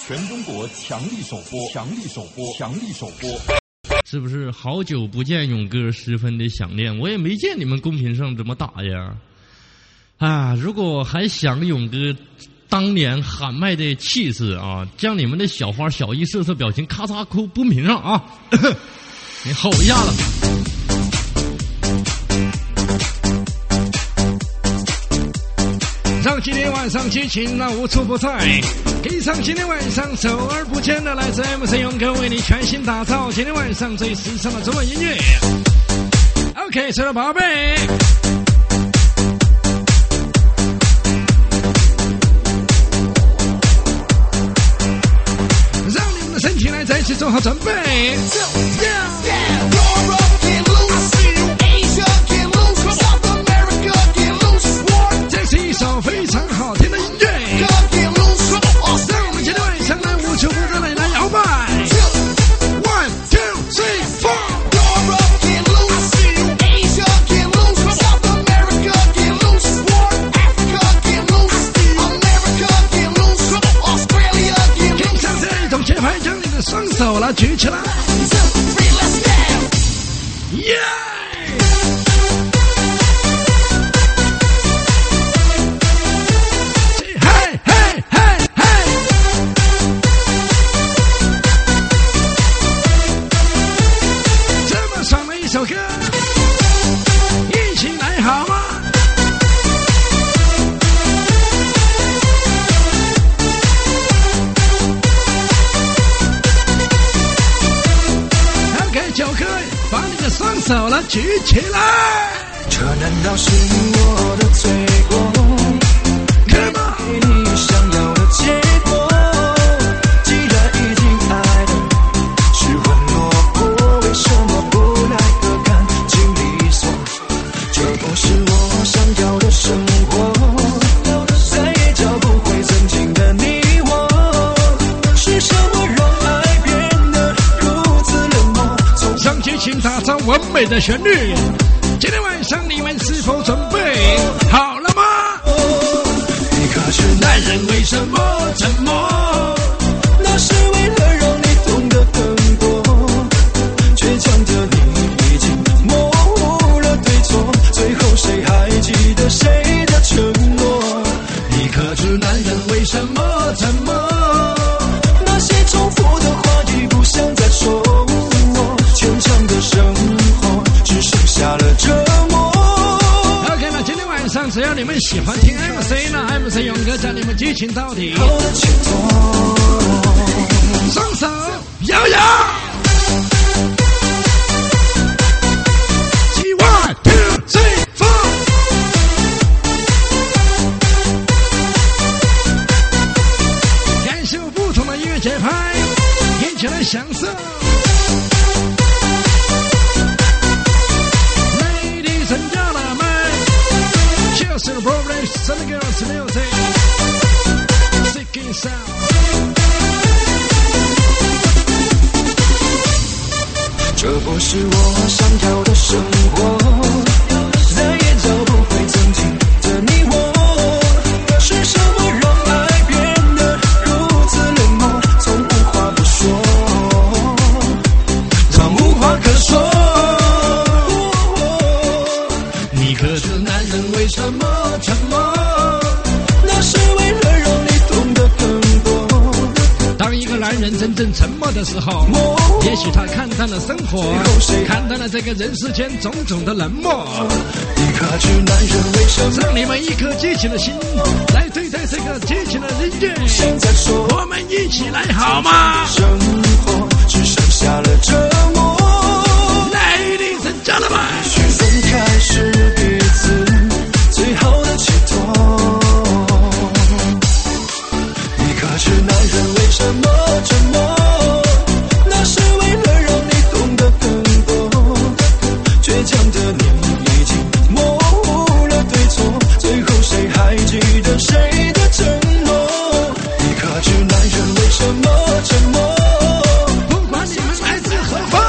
全中国强力首播，强力首播，强力首播。 是不是好久不见勇哥，十分的想念？我也没见你们公屏上怎么打呀？啊，如果还想勇哥当年喊麦的气势啊，将你们的小花小一色色表情咔嚓扣公屏上啊，你吼一下子。 让今天晚上激情那无处不在，给上今天晚上手而不见的来自 MC 勇哥为你全新打造今天晚上最时尚的中文音乐。 OK， 所有的宝贝，让你们的身体来再次做好准备。这是一首非常好听的音乐，让我们今天晚上来无处不在的来摇摆。1 2 3 4。双手了，举起来！耶！嘿嘿嘿嘿！这么爽的一首歌，一起来好吗？九哥，把你的双手了举起来！ 这难道是我的罪过？可不给你想要的结果。既然已经爱的失魂落魄，为什么不来个干净利索？这不是我想要的生活，再也找不回曾经的你我。是什么让爱变得如此冷漠？ 上激情打造完美的旋律，今天晚上你们是否准备好了吗？ 你可知男人为什么沉默？那是为了让你懂得更多。倔强的你已经模糊了对错，最后谁还记得谁的承诺？你可知男人为什么沉默？那些重复的话已不想再说。牵强的生活只剩下了折磨。 OK， 那今天晚上只要你们喜欢听 MC 呢 ，MC 勇哥将你们激情到底。双手摇摇。1 2 3 4。感受不同的音乐节拍，一起来享受。 To the problem, some girls music, seeking sound. 这不是我想要的生活，再也找不回曾经的你我。是什么让爱变得如此冷漠？从无话不说，从无话可说。你可知男人为什么？ 沉默，那是为了让你懂得更多。 当一个男人真正沉默的时候，也许他看淡了生活，看淡了这个人世间种种的冷漠。 你可知男人为什么？ 让你们一颗激情的心来对待这个激情的音乐。 现在说， 我们一起来好吗？ 生活只剩下了折磨。 Ladies and gentlemen， 也许分开是彼此最后的寄托。你可知男人为什么沉默？那是为了让你懂得更多。倔强的你已经模糊了对错，最后谁还记得谁的承诺？你可知男人为什么沉默？ 不管你们来自何方。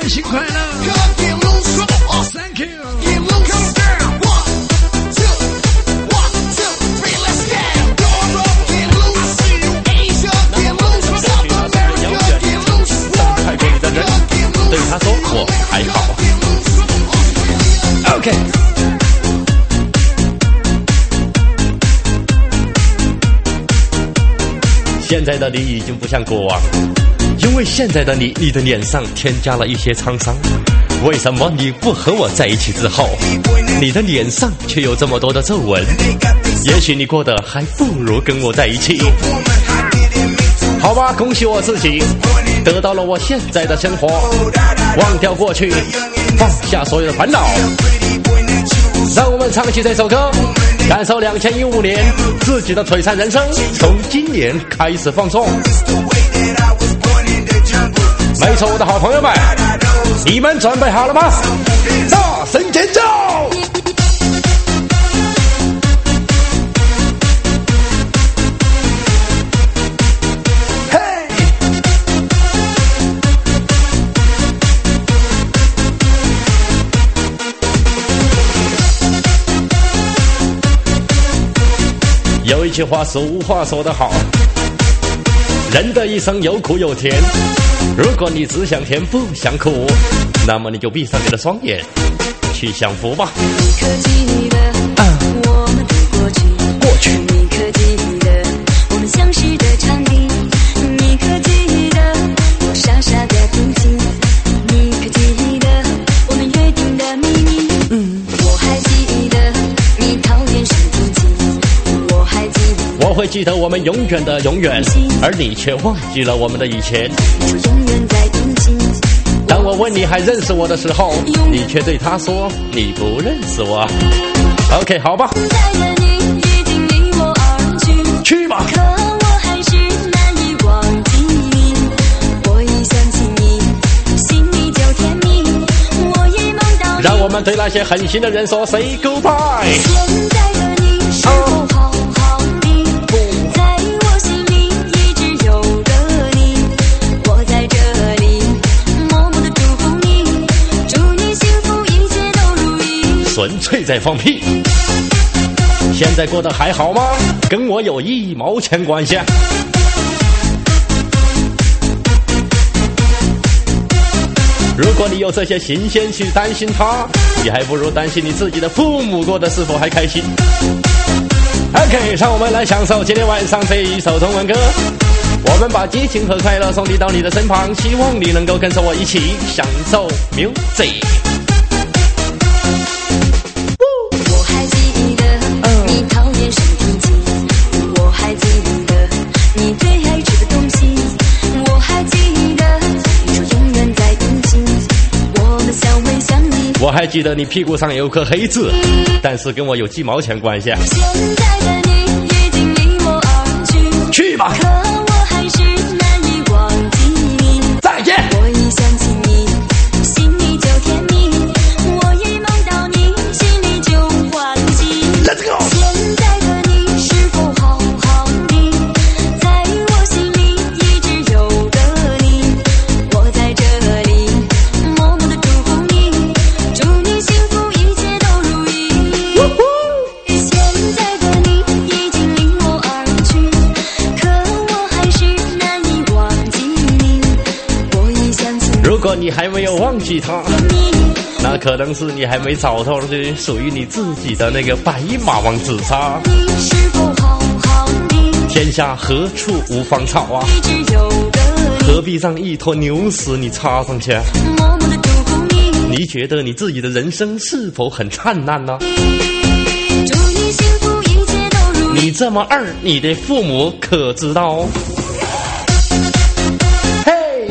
开心快乐 Thank you 对他说我还好 OK 现在的你已经不像过往，因为现在的你的脸上添加了一些沧桑。为什么你不和我在一起之后，你的脸上却有这么多的皱纹？也许你过得还不如跟我在一起。好吧，恭喜我自己得到了我现在的生活，忘掉过去，放下所有的烦恼。让我们唱起这首歌，感受2015年自己的璀璨人生，从今年开始放纵。没错，我的好朋友们，你们准备好了吗？大声尖叫！有一句话俗话说得好，人的一生有苦有甜，如果你只想甜不想苦，那么你就闭上你的双眼去享福吧。 你可记得我们的过去，你可记得我们相识的场景，你可记得我傻傻的听心，你可记得我们约定的秘密，我还记得你讨厌是天气，我还记得我会记得我们永远的永远，而你却忘记了我们的以前。 你说永远在听心， 当我问你还认识我的时候，你却对他说你不认识我。OK， 好吧， 现在的你已经离我而去， 去吧。 可我还是难以忘记你，我一想起你，心里就甜蜜，我一梦到你。 让我们对那些狠心的人说 say goodbye。 现在的你是否好好的？在我心里一直有着你，我在这里默默地祝福你，祝你幸福一切都如意。 纯粹在放屁。现在过得还好吗？跟我有1毛钱关系？如果你有这些新鲜去担心他，你还不如担心你自己的父母过得是否还开心。OK， 让我们来享受今天晚上这一首中文歌。我们把激情和快乐送递到你的身旁，希望你能够跟着我一起享受 music。 我还记得你讨厌什么天气，我还记得你最爱吃的东西，我还记得你说永远在听心，我们相偎相依。 我还记得你屁股上有颗黑痣，但是跟我有几毛钱关系？ 现在的你已经离我而去， 去吧。 可我还是难以忘记你。 再见。 我一想起你，心里就甜蜜，我一梦到你，心里就欢喜。 Let's go。 现在的你是否好好的？在我心里一直有着你，我在这里默默地祝福你，祝你幸福一切都如意。现在的你已经离我而去，可我还是难以忘记你，我一想起如果你还没有忘记他， 你， 那可能是你还没找到属于你自己的那个白马王子沙。 你是否好好的？ 天下何处无芳草啊？ 一直有着你， 何必让一坨牛屎你插上去？ 默默地祝福你， 你觉得你自己的人生是否很灿烂呢？ 祝你幸福一切都如意。 你这么二，你的父母可知道哦？嘿，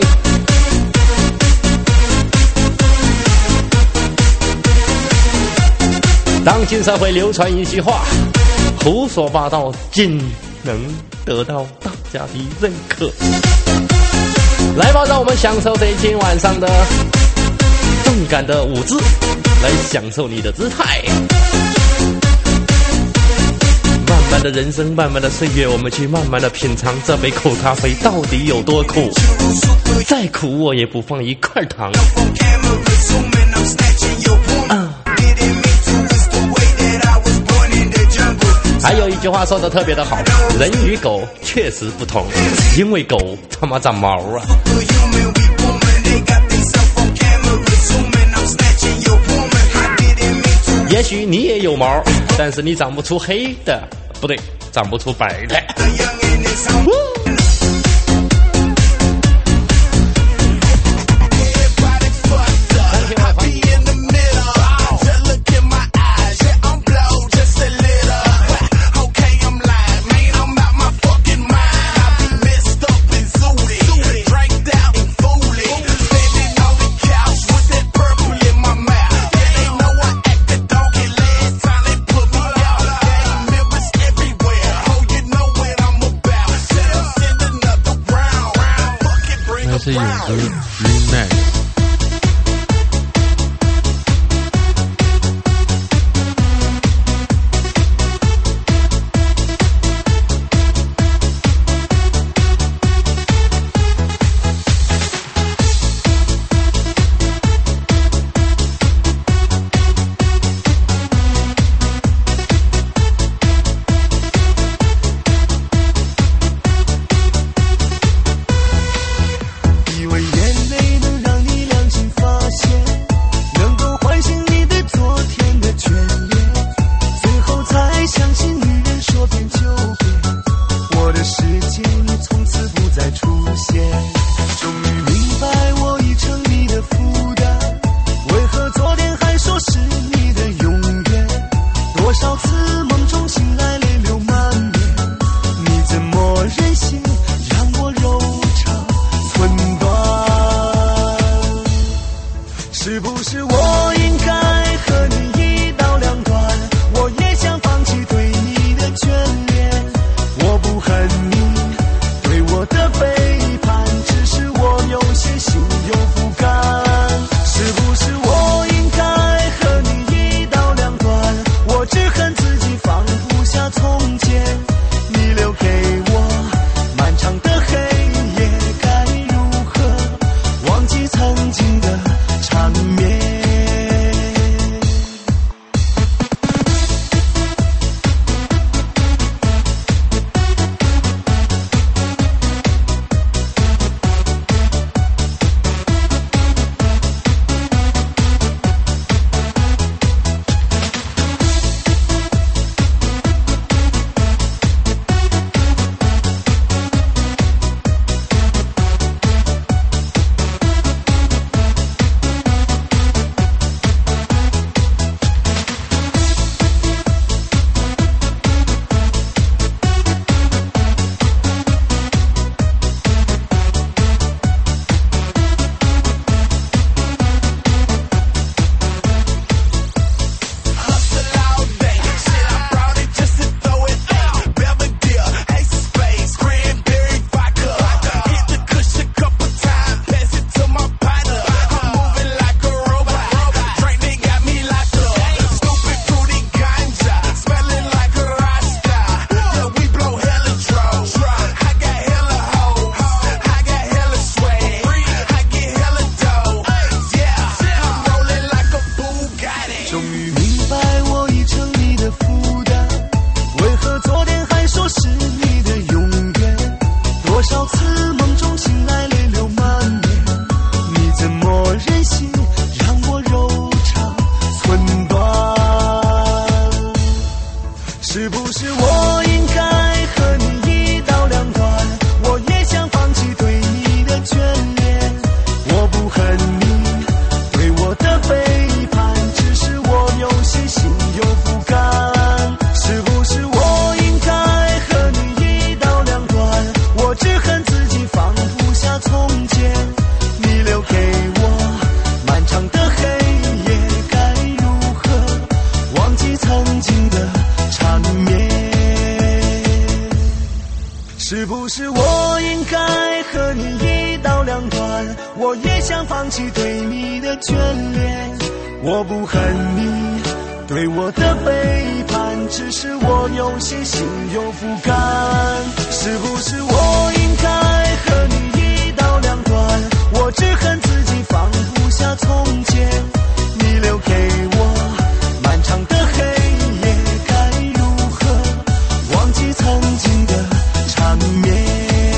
当今社会流传一句话，胡说八道仅能得到大家的认可。来吧，让我们享受这今晚上的动感的舞姿，来享受你的姿态，慢慢慢的人生，漫漫的岁月，我们去慢慢的品尝这杯苦咖啡到底有多苦。再苦我也不放一块糖。还有一句话说的特别的好，人与狗确实不同，因为狗他妈长毛啊。也许你也有毛，但是你长不出黑的，不对，长不出白的。 是勇哥 Remix。 是不是我应该和你一刀两断？我也想放弃对你的眷恋。我不恨你对我的背叛，只是我有些心有不甘。是不是我应该和你一刀两断？我只恨自己放不下从前，你留给我漫长的黑夜，该如何忘记曾经的缠绵？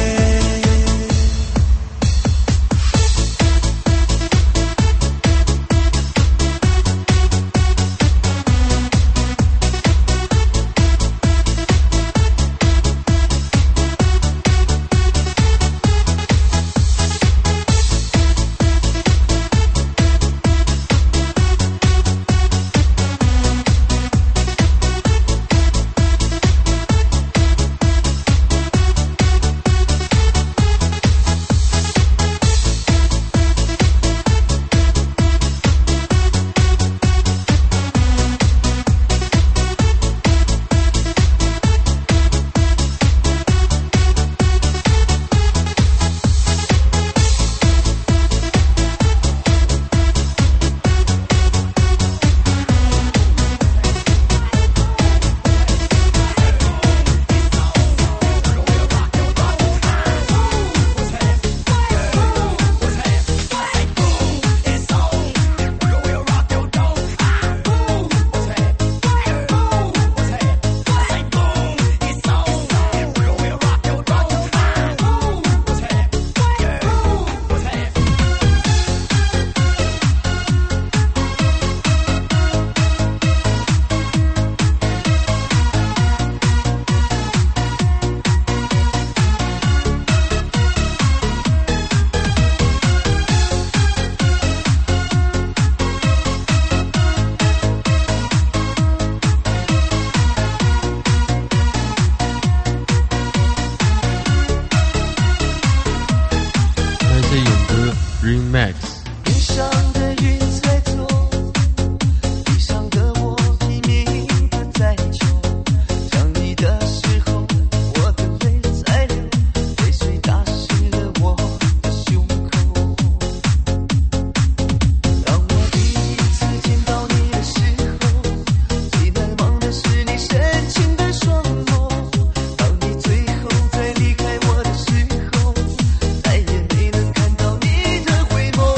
Remix。 天上的云在走，地上的我拼命的在求，想你的时候，我的泪在流，泪水打湿了我的胸口。当我第一次见到你的时候，最难忘的是你深情的双眸。当你最后在离开我的时候，再也没能看到你的回眸。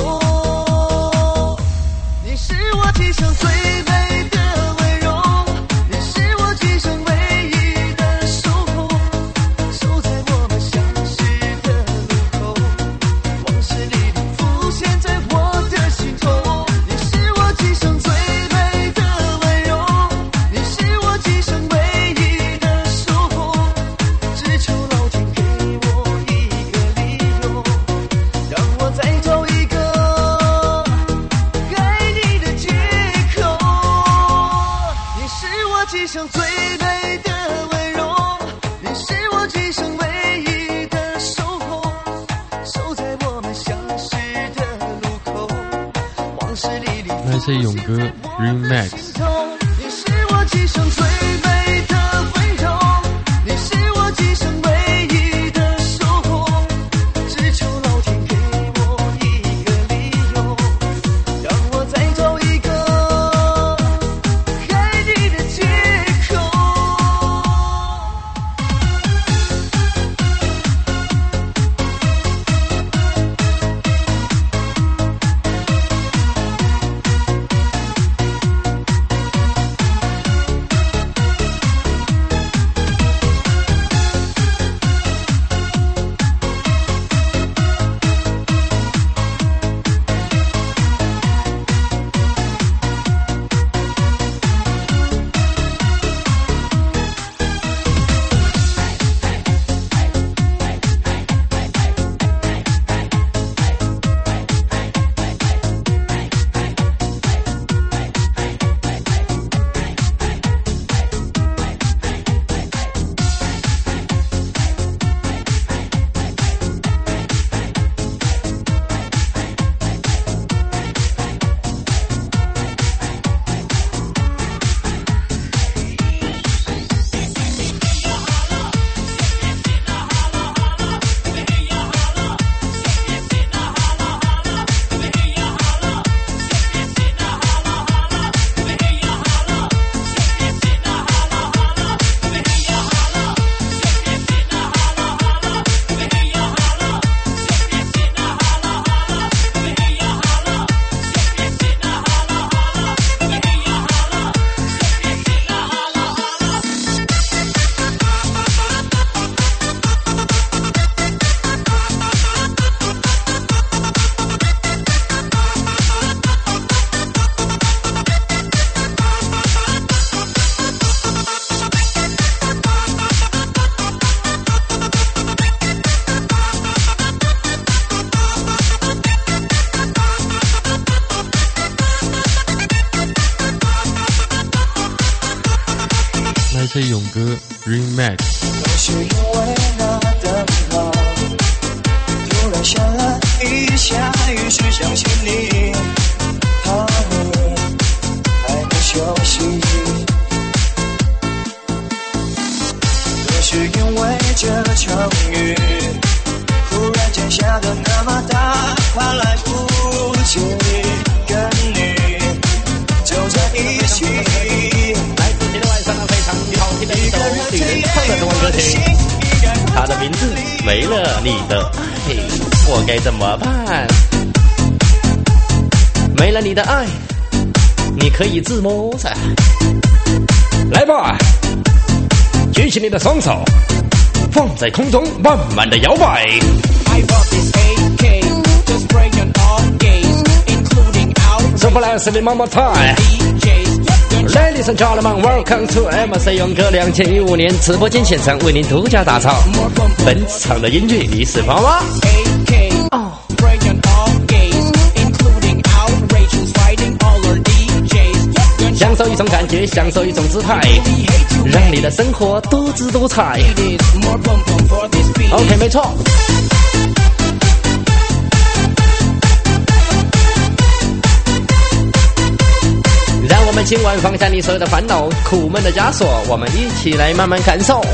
你是我今生最美的温柔，你是我今生唯一的守候，守在我们相识的路口，往事历历浮现在我的心头。你是我今生最美的温柔，你是我今生唯一的守候，只求老天给我一个理由，让我再找一个爱你的借口。你是我今生最美的温柔，你是我今生唯一的守候，守在我们相识的路口，往事历历那些勇哥 Remix。 你是我今生最美的温柔，你是我今生唯一的守候，只求老天给我一个理由，让我再找一个爱你的借口。 MC 勇哥 Remix。 都是因为那灯泡突然闪了一下，于是相信你，怕你还没休息。都是因为这场雨忽然间下得那么大，怕来不及跟你走在一起。 来自今天晚上非常好听的一首女人唱的中文歌曲，它的名字没了你的爱，我该怎么办？没了你的爱，你可以自摸噻。 来吧，举起你的双手，放在空中慢慢的摇摆。So bless the mama time. Ladies and gentlemen, welcome to MC 勇哥2015年直播间现场为您独家打造本场的音乐，你是宝吗？享受一种感觉，享受一种姿态，让你的生活多姿多彩。OK， 没错。让我们今晚放下你所有的烦恼、苦闷的枷锁，我们一起来慢慢感受。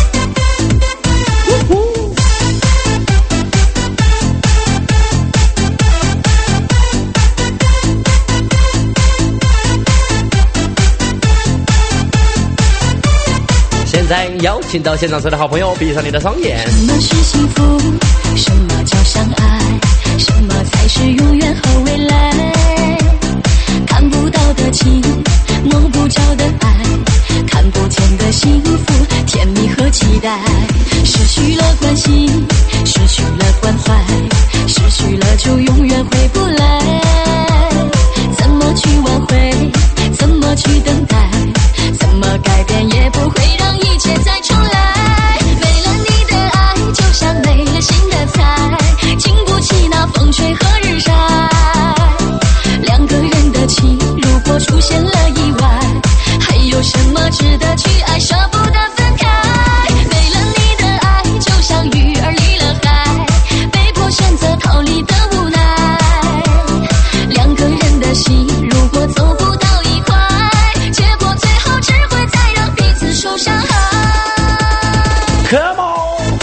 现在邀请到现场所有的好朋友，闭上你的双眼。 什么是幸福？什么叫相爱？什么才是永远和未来？看不到的情，摸不着的爱，看不见的幸福，甜蜜和期待。失去了关心，失去了关怀，失去了就永远回不来。怎么去挽回？怎么去等待？怎么改变也不会让一切再重来。没了你的爱，就像没了新的菜，经不起那风吹和日晒。两个人的情，如果出现了意外，还有什么值得去爱，舍不得分开。没了你的爱，就像鱼儿离了海，被迫选择逃离的无奈。两个人的心，如果走不到一块，结果最后只会再让彼此受伤害。 Come on！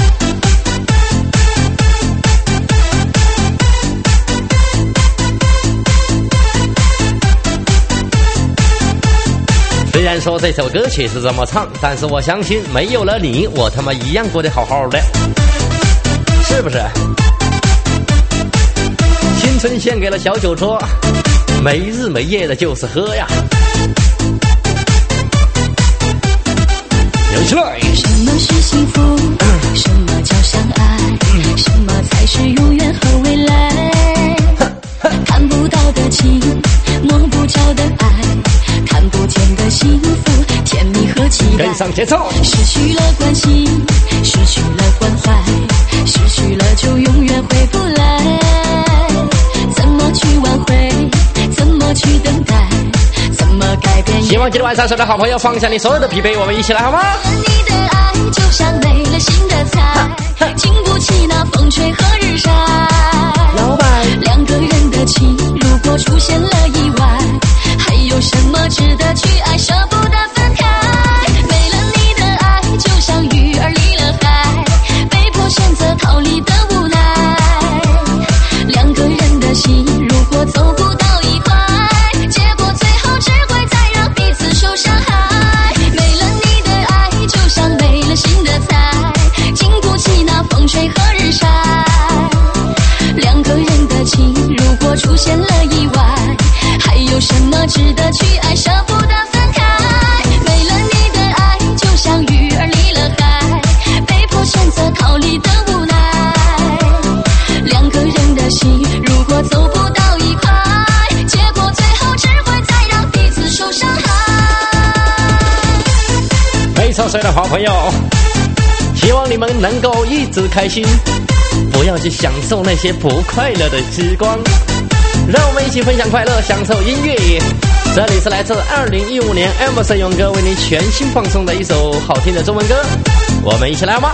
虽然说这首歌曲是这么唱，但是我相信没有了你，我他妈一样过得好好的，是不是？青春献给了小酒桌，没日没夜的就是喝呀。有起来！ 什么是幸福？什么叫相爱？什么才是永远和未来？看不到的情，摸不着的爱，看不见的幸福，甜蜜和期待。 跟上节奏。 失去了关心，失去了关怀，失去了就永远回不来。怎么去挽回？怎么去等待？怎么改变？ 希望今天晚上所有的好朋友放下你所有的疲惫，我们一起来好吗？ 你的爱就像没了新的菜，经不起那风吹和日晒。 老板， 两个人的情，如果出现了意外，还有什么值得去爱，舍不得分开。没了你的爱，就像鱼儿离了海，被迫选择逃离的无奈。两个人的心，如果走不到一块，结果最后只会再让彼此受伤害。没了你的爱，就像没了新的菜，经不起那风吹和日晒。两个人的情，如果出现了意外，还有什么值得去爱，舍不得分开。没了你的爱，就像鱼儿离了海，被迫选择逃离的无奈。两个人的心，如果走不到一块，结果最后只会再让彼此受伤害。 没错，所有的好朋友，希望你们能够一直开心，不要去享受那些不快乐的时光。 让我们一起分享快乐，享受音乐。这里是来自2015年 Emerson 勇哥为你全新放送的一首好听的中文歌，我们一起来好吗？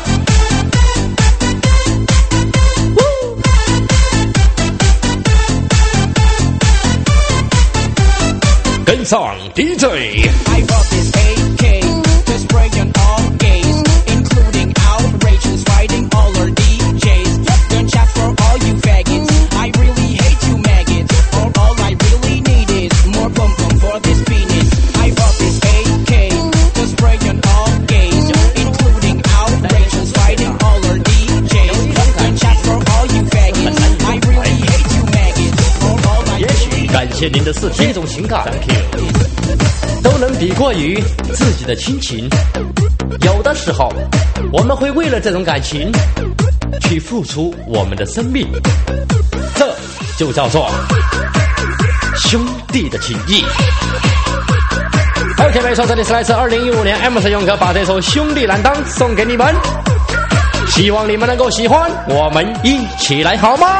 跟上 DJ。 I bought this AK to spray on all gays, including outrageous fighting all our DJs. Gunshots for all you faggots. I really hate you maggots. All I really need is more pum pum for this penis. I bought this AK to spray on all gays, including outrageous fighting all our DJs. Gunshots for all you faggots. I really hate you maggots. All I really need. 感谢您的视听，一种情感 ，Thank you， 都能比过于自己的亲情。有的时候，我们会为了这种感情，去付出我们的生命，这就叫做兄弟的情谊。OK， 没错，这里是来自2015年 Emerson 勇哥把这首《兄弟难当》送给你们，希望你们能够喜欢，我们一起来好吗？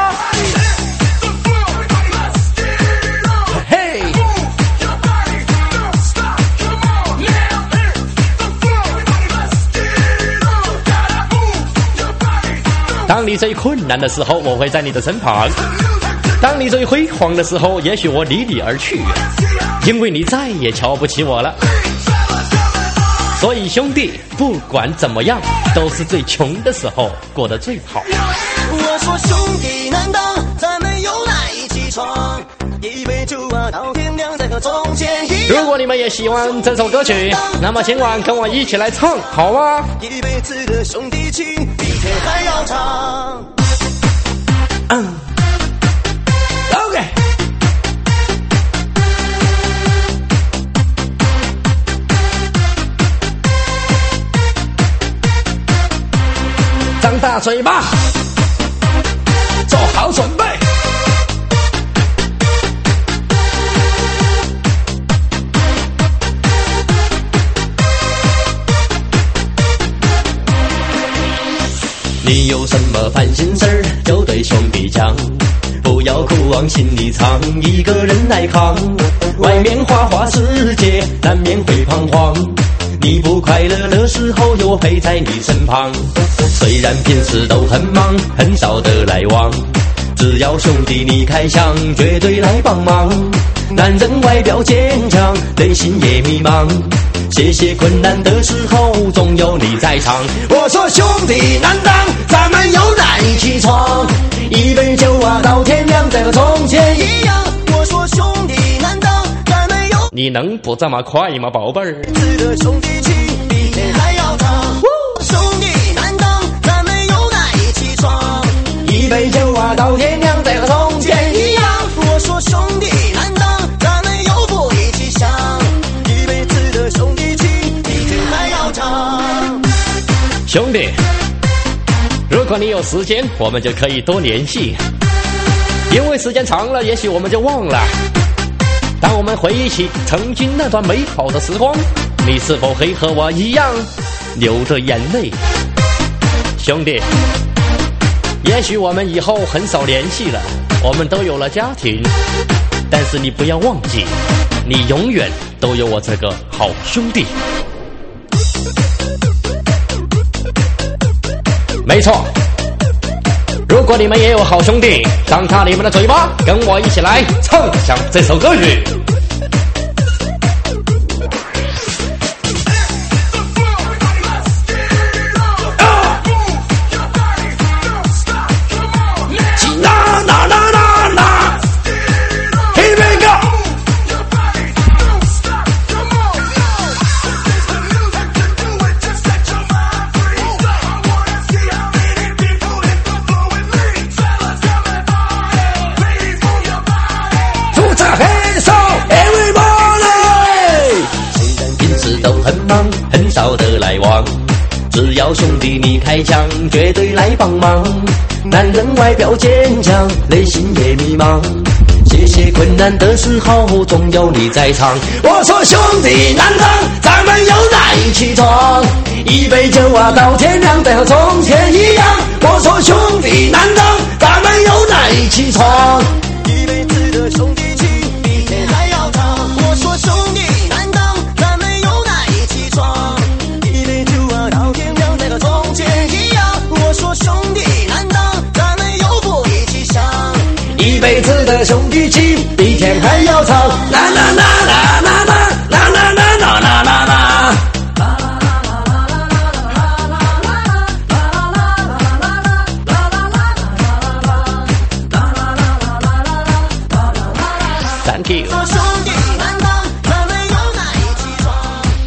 当你最困难的时候，我会在你的身旁；当你最辉煌的时候，也许我离你而去，因为你再也瞧不起我了。所以兄弟，不管怎么样，都是最穷的时候过得最好。 我说兄弟难当，咱们又来一起闯，一杯酒啊到天亮，再和从前一样。 如果你们也喜欢这首歌曲，那么今晚跟我一起来唱好吗？ 一辈子的兄弟情，比天还要长。 OK。张大嘴巴，做好准备。你有什么烦心事儿，就对兄弟讲，不要哭往心里藏，一个人来扛。外面花花世界，难免会彷徨。你不快乐的时候，有我陪在你身旁。虽然平时都很忙，很少的来往，只要兄弟你开枪，绝对来帮忙。男人外表坚强，内心也迷茫。谢谢困难的时候，总有你在场。我说兄弟难当，咱们又来一起闯，一杯酒啊到天亮，再和从前一样。 我说兄弟难当，咱们又你能不这么快吗，宝贝儿？ 自的兄弟情，比天还要长。兄弟难当，咱们又来一起闯， 一杯酒啊到天亮，再和从前一样。 我说兄弟难当，咱们又不一起想，一辈子的兄弟情，比天还要长。 兄弟，如果你有时间，我们就可以多联系，因为时间长了，也许我们就忘了。当我们回忆起曾经那段美好的时光，你是否会和我一样流着眼泪？兄弟，也许我们以后很少联系了，我们都有了家庭，但是你不要忘记，你永远都有我这个好兄弟。没错，如果你们也有好兄弟，张开你们的嘴巴，跟我一起来唱响这首歌曲。很少的来往，只要兄弟你开枪，绝对来帮忙。男人外表坚强，内心也迷茫。谢谢困难的时候，总有你在场。我说兄弟难当，咱们又来一起闯，一杯酒啊到天亮，再和从前一样。我说兄弟难当，咱们又来一起闯， 一辈子的的兄弟情比天还要长。我说兄弟，难道咱们有奶一起闯？一杯酒啊，到天亮，再和从前一样。我说兄弟，难道咱们有福一起享？一辈子的兄弟情比天还要长。啦啦啦啦啦啦啦啦啦啦啦啦啦。Thank you。说兄弟，难道咱们有奶一起闯？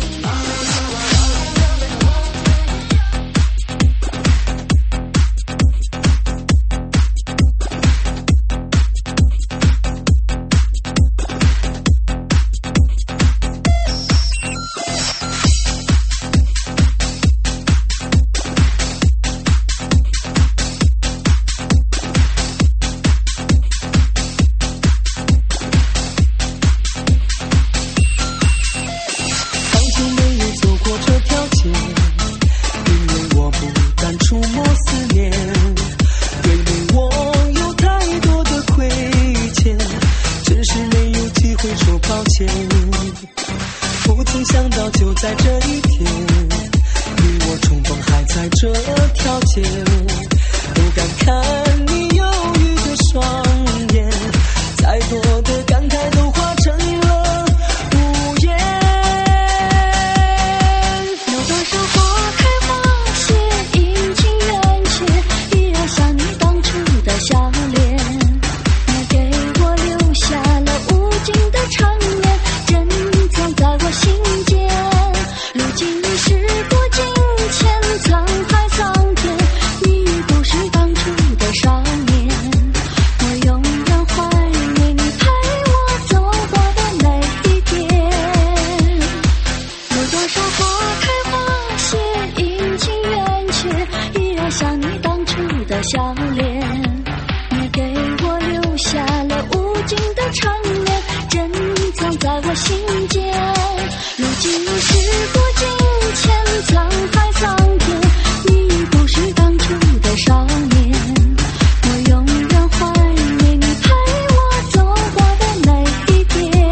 不曾想到就在这一天，你我重逢还在这条街，不敢看你忧郁的双眼，再多的感慨都化成了无言。 有多少花开花谢，阴晴圆缺，依然像你当初的笑脸。你给我留下了无尽的长夜，珍藏在我心间。如今你时过境迁，沧海桑田，你已不是当初的少年。我永远怀念你陪我走过的每一天。有多少花开花谢，阴晴圆缺，依然像你当初的笑脸。你给我留下了无尽的长夜，珍藏在我心间。如今你时过境迁，沧海桑田，你已不是当初的少年。我永远怀念你陪我走过的每一天。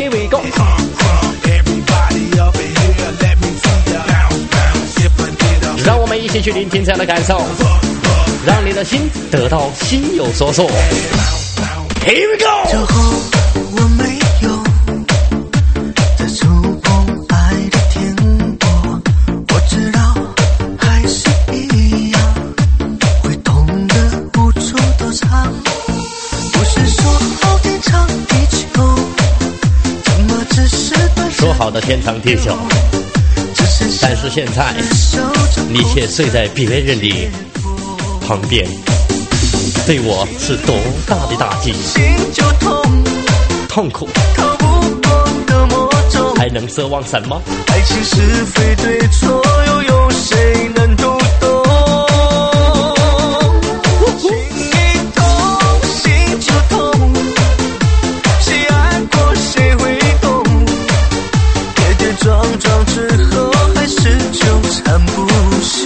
起去聆听这样的感受，让你的心得到心有所属。Here we go。 最后我没有再触碰爱的天国，我知道还是一样会痛得无处躲藏。不是说好天长地久，怎么只是短暂？ 说好的天长地久，但是现在你却睡在别人的旁边，对我是多大的打击！痛苦，还能奢望什么？ 爱情是非对错，又有谁能读懂？情一动，心就痛。谁爱过谁会懂？跌跌撞撞之后，还是纠缠不休。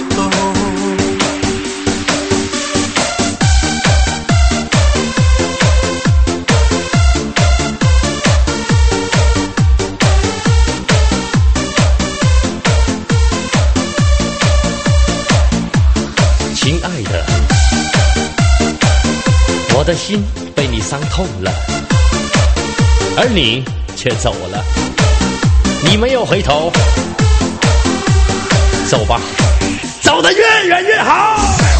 亲爱的，我的心被你伤痛了，而你却走了，你没有回头，走吧，走得越远越好。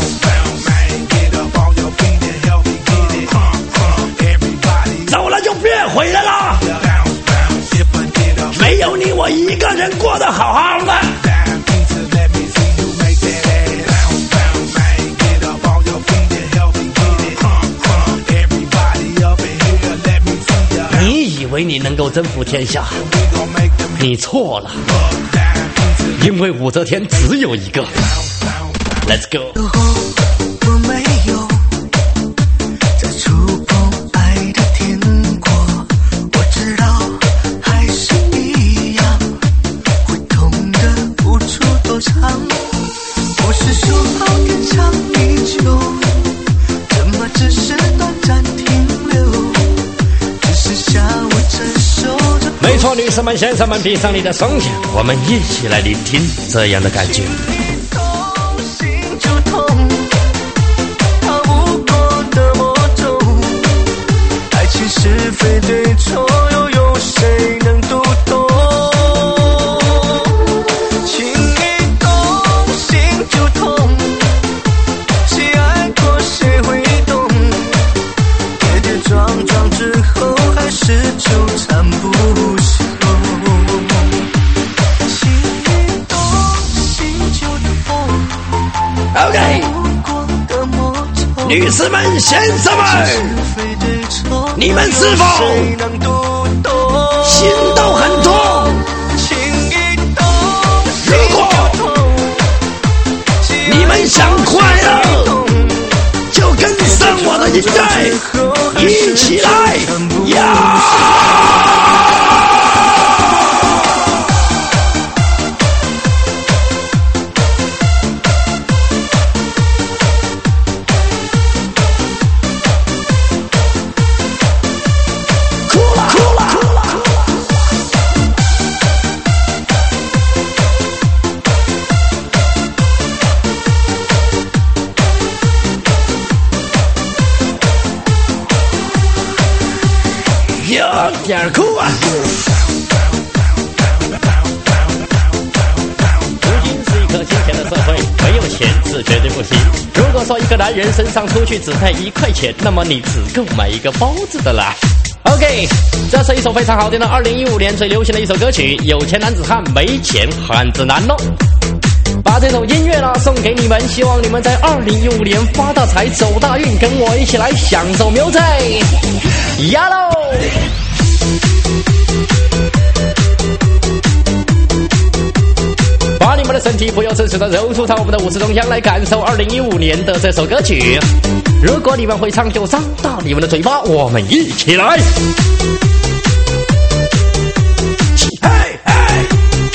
走了就别回来了，没有你我一个人过得好好的。你以为你能够征服天下，你错了，因为武则天只有一个。Let's go。 最后我没有再触碰爱的天国，我知道还是一样会痛得无处躲藏。不是说好天长地久，怎么只是短暂停留？只剩下我承受着。 没错，女士们、先生们，闭上你的双眼，我们一起来聆听这样的感觉。 是非对错，又有谁能读懂？情一动，心就痛。谁爱过谁会懂？跌跌撞撞之后，还是纠缠不休。情一动，心就痛。 OK， 女士们、先生们。你们是否心都很痛？如果你们想快乐，就跟上我的音乐，一起来呀！有点酷啊！如今是一个金钱的社会，没有钱是绝对不行。如果说一个男人身上出去只带1块钱，那么你只够买一个包子的啦。OK， 这是一首非常好听的2015年最流行的一首歌曲，有钱男子汉，没钱汉子难咯。把这首音乐送给你们，希望你们在2015年发大财走大运，跟我一起来享受music呀喽！把你们的身体不由自主的揉出到我们的舞池中央来感受2015年的这首歌曲。如果你们会唱，就张大你们的嘴巴，我们一起来！嘿嘿！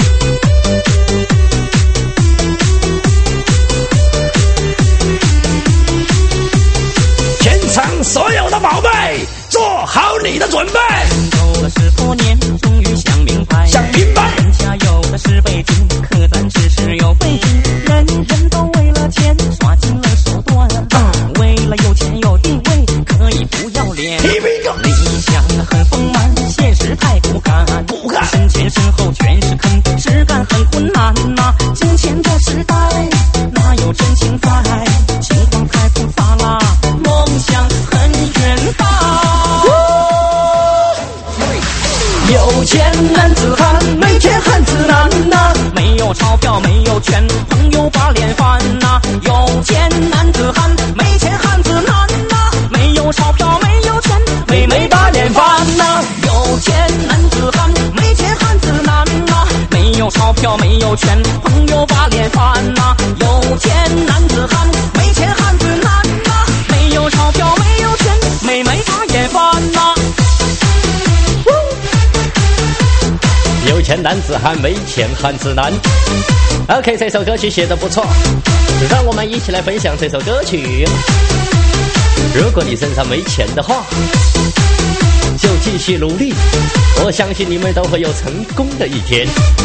全场所有的宝贝，做好你的准备。 走了10多年，终于想明白， 想明白， 人家有的是背景，可咱只是有背景，人人都为有钱男子汉，没钱汉子难呐。 没有钞票没有权，朋友把脸翻呐。有钱男子汉，没钱汉子难呐。没有钞票没有权，妹妹把脸翻呐。有钱男子汉，没钱汉子难呐。没有钞票没有权，朋友把脸翻呐。有钱男子汉，没钱汉子难呐。没有钞票没有权，妹妹把脸翻呐。 有钱男子汉，没钱汉子难。OK， 这首歌曲写得不错，让我们一起来分享这首歌曲。如果你身上没钱的话，就继续努力，我相信你们都会有成功的一天。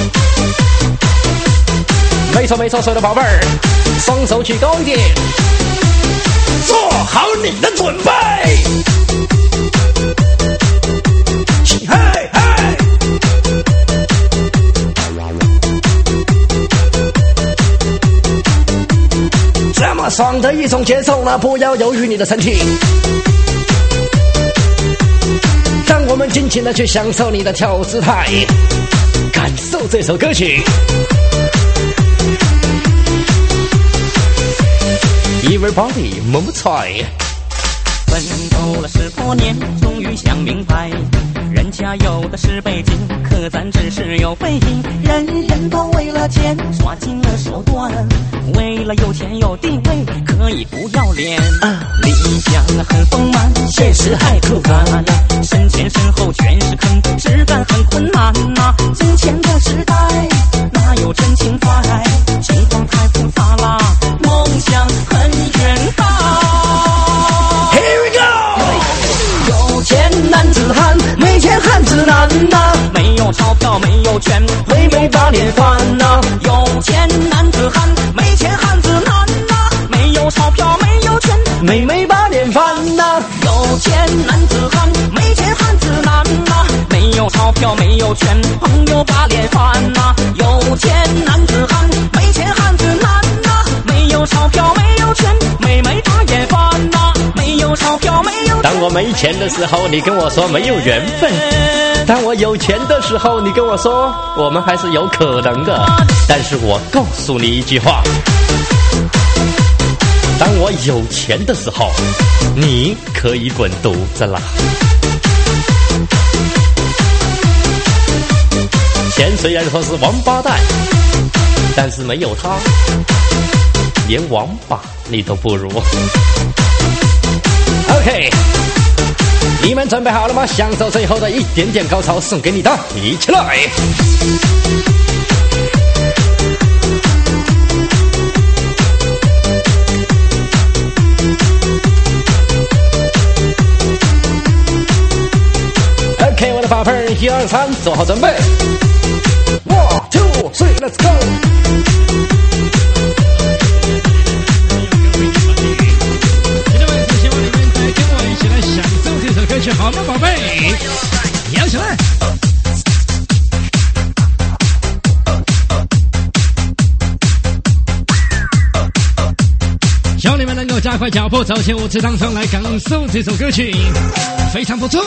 没错没错，所有的宝贝儿，双手举高一点，做好你的准备。嘿嘿，这么爽的一种节奏呢，不要犹豫你的身体，让我们尽情的去享受你的跳舞姿态，感受这首歌曲。Everybody move try。 奋斗了10多年，终于想明白，人家有的是背景，可咱只是有背影。人人都为了钱耍尽了手段，为了有钱有地位可以不要脸。理想很丰满，现实还苦干，身前身后全是坑，实干很困难呐。金钱的时代哪有真情怀，情况太复杂啦，梦想很远大。 有钱男子汉，没钱汉子难呐。 没有钞票没有权， 妹妹把脸翻呐。 有钱男子汉，没钱汉子难呐。没有钞票没有权， 妹妹把脸翻呐。 有钱男子汉，没钱汉子难呐。没有钞票没有权，朋友把脸翻呐。有钱男子汉，没钱汉子难呐。没有钞票没有权，妹妹把脸翻呐。没有钞票没有权。 当我没钱的时候，你跟我说没有缘分；当我有钱的时候，你跟我说我们还是有可能的。但是我告诉你一句话，当我有钱的时候，你可以滚犊子了。钱虽然说是王八蛋，但是没有他，连王八你都不如。OK， 你们准备好了吗？享受最后的一点点高潮，送给你的，一起来！OK， 我的宝贝儿，1、2、3，做好准备。1、2、3 ，Let's go！ 歌曲好吗，宝贝？摇起来！希望你们能够加快脚步，走进舞池当中来感受这首歌曲，非常不错。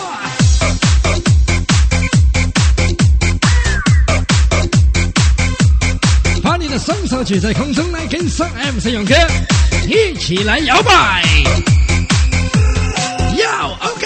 把你的双手举在空中，来跟上 MC 勇哥，一起来摇摆。OK，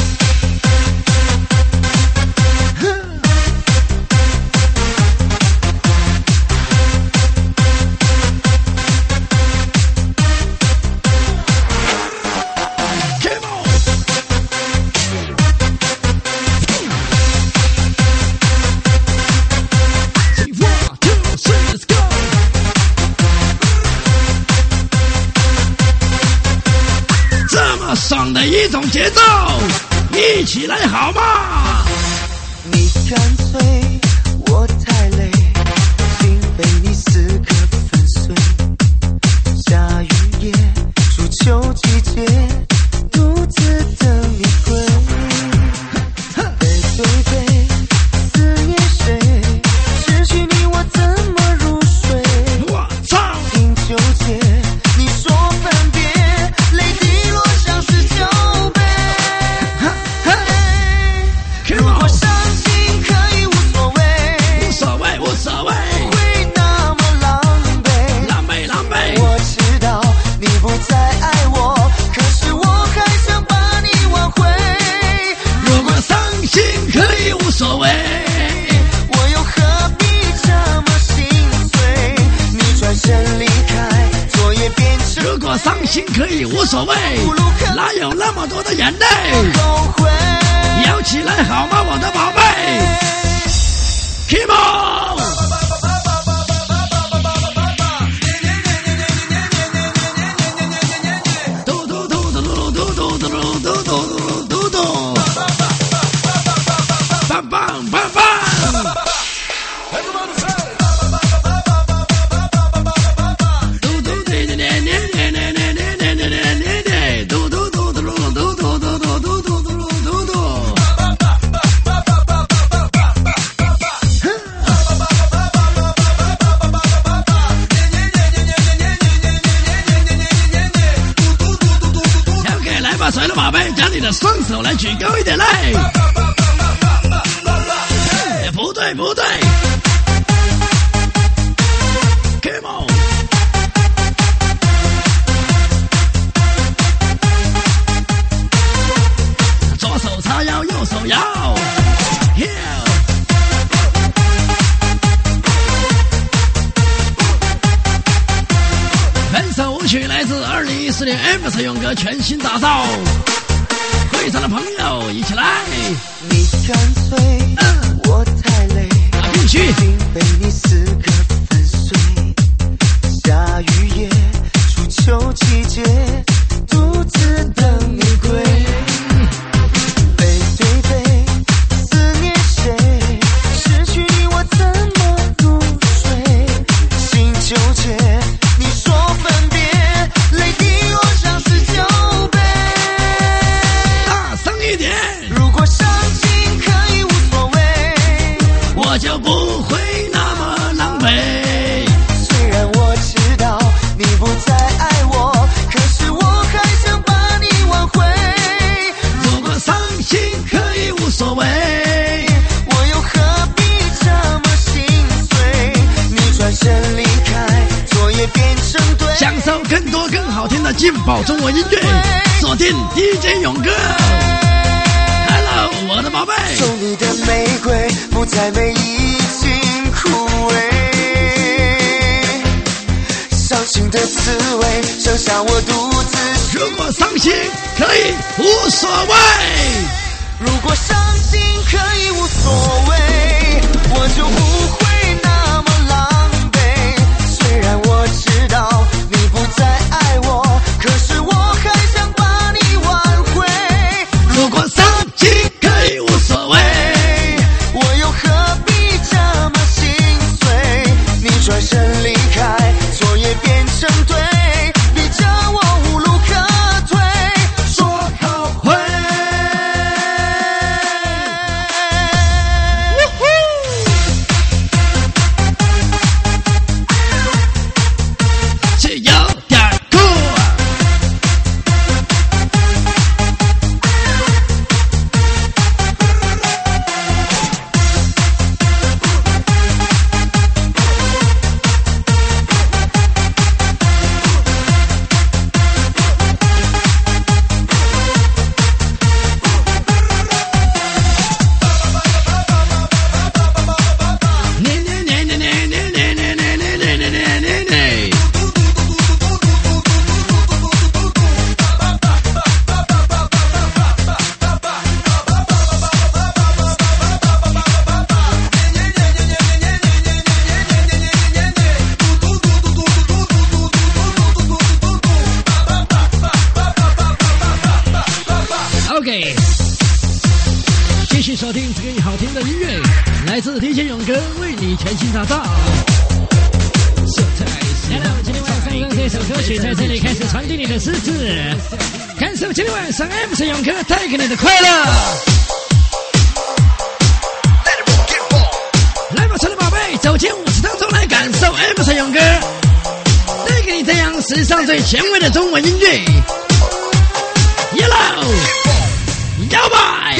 爽的一种节奏，一起来好吗？ 你干脆，我太累，心被你撕个粉碎。下雨夜，初秋季节，独自等你归。背对背，思念谁？失去你我怎么入睡？ 我操！ 听纠结，你说分别，泪滴落像是酒杯。如果伤心可以心可以无所谓， 我又何必这么心碎？你转身离开，昨夜变成。 如果伤心可以无所谓，哪有那么多的眼泪？ 后悔， 摇起来好吗，我的宝贝 ？Keep on！ 嘟嘟嘟嘟嘟嘟嘟嘟嘟嘟嘟嘟，棒棒棒棒！嘟嘟对对对对对对对对对对对，嘟嘟嘟嘟嘟嘟嘟嘟嘟嘟嘟嘟嘟。OK， 来吧，甩了宝贝，将你的双手来举高一点来。不对不对 ，Come on！ 左手叉腰，右手摇 ，Here。分手舞曲来自2014年 MC 勇哥全新打造，会场的朋友一起来。 你干脆，我太累， 必须心被你撕个粉碎。下雨夜，初秋季节，独自等你归。背对背，思念谁？失去你我怎么入睡？心纠结，你说分别，泪滴落像是酒杯。 大声一点， 如果伤心可以无所谓， 我就不会那么狼狈。 虽然我知道你不再爱我，可是我还想把你挽回。 如果伤心可以无所谓， 我又何必这么心碎？你转身离开，昨夜变成对。 享受更多更好听的劲爆中文音乐，锁定 DJ 勇哥。Hello， 我的宝贝。 送你的玫瑰不再美，已经枯萎。伤心的滋味，剩下我独自。 如果伤心可以无所谓， 如果伤心可以无所谓，我就不会那么狼狈。虽然我知道你不再爱我，可是我还想把你挽回。 如果伤心可以无所谓， 我又何必这么心碎？你转身离开，昨夜变成对，逼着我无路可退。说后悔。 是有点酷。OK， 继续收听这个好听的音乐，来自 DJ 勇哥为你全新打造。来到今天晚上让这首歌曲在这里开始传递你的诗词，感受今天晚上 MC 勇哥带给你的快乐。来吧，亲爱的宝贝，走进舞池当中来感受 MC 勇哥带给你这样史上最前卫的中文音乐。Yellow， 摇摆。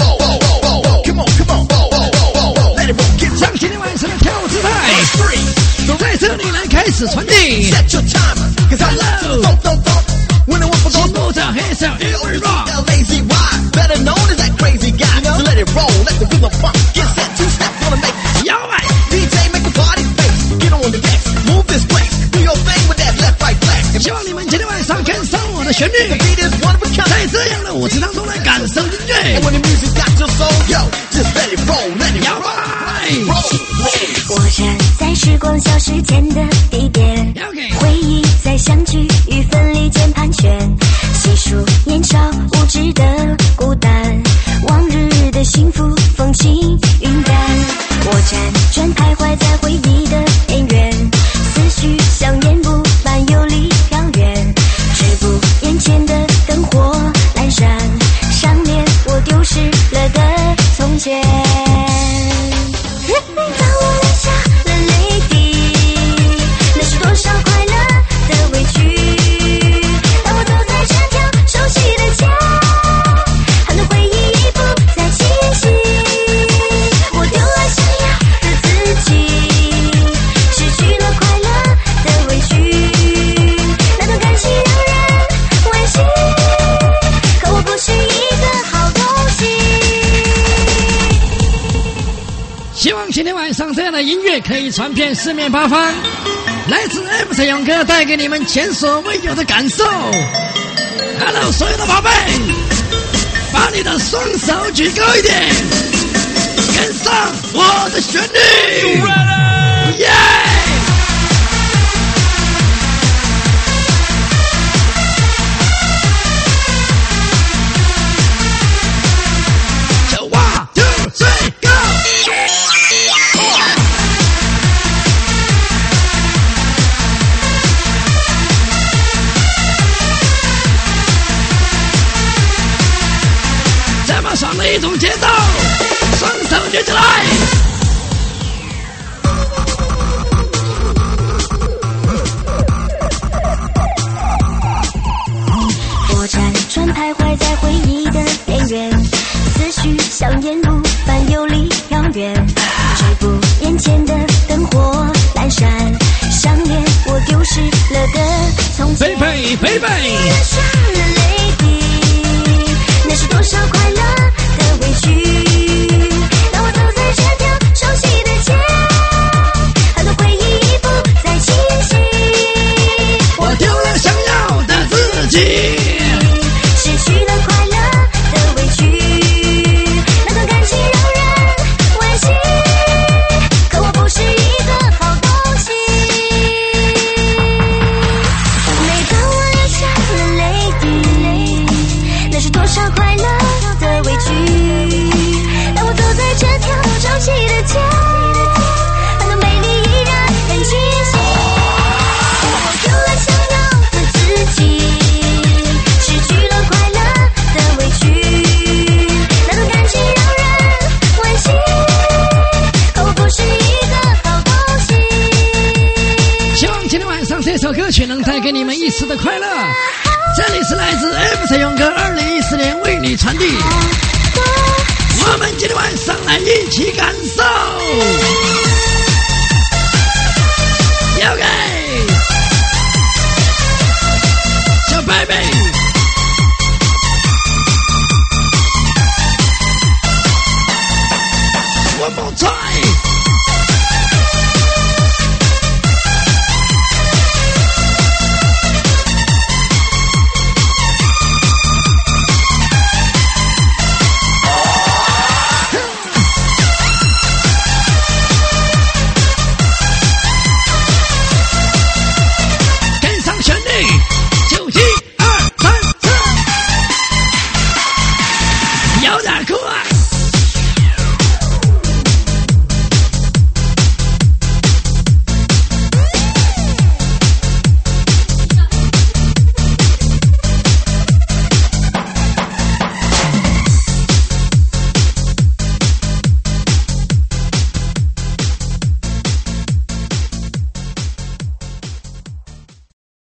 像今天晚上的跳舞姿态。 开始传递。Hello， 请不着黑色 Every Rock。摇摆。希望你们今天晚上感受我的旋律，在这样的舞池当中来感受音乐。摇摆。 我站在时光消失前的地点，回忆在相聚与分离间盘旋，细数年少无知的孤单，往日的幸福风轻云淡。我辗转徘徊在回忆的边缘，思绪像烟雾般游离飘远，止步眼前的灯火阑珊，想念我丢失了的从前。当我流下了泪滴，那是多少快乐的委屈。当我走在这条熟悉的街，很多回忆已不再清晰。我丢了想要的自己，失去了快乐的委屈。那段感情让人惋惜，可我不是一个好东西。 希望今天晚上这样的音乐可以传遍四面八方，来自 MC 勇哥带给你们前所未有的感受。Hello， 所有的宝贝，把你的双手举高一点，跟上我的旋律。耶！就 1, 2, 3, go！这么爽的一种节奏，双手举起来！ 我辗转徘徊在回忆的边缘，思绪像烟雾般游离遥远，止步眼前的灯火阑珊，想念我丢失了的从前。 贝贝， 流下了泪滴，那是多少快乐的委屈。当我走在这条熟悉的街，很多回忆已不再清晰。 我丢了想要的自己， 失去了快乐的委屈。那段感情让人惋惜，可我不是一个好东西。每当我流下了泪滴，那是多少快乐的委屈。当我走在这条熟悉的街，很多美丽依然很清晰。我丢了想要的自己，失去了快乐的委屈。那段感情让人惋惜，可我不是一个好东西。 希望今天晚上这首歌曲能带给你们一丝的快乐。这里是来自 MC 勇哥2014年为你传递，我们今天晚上来一起感受。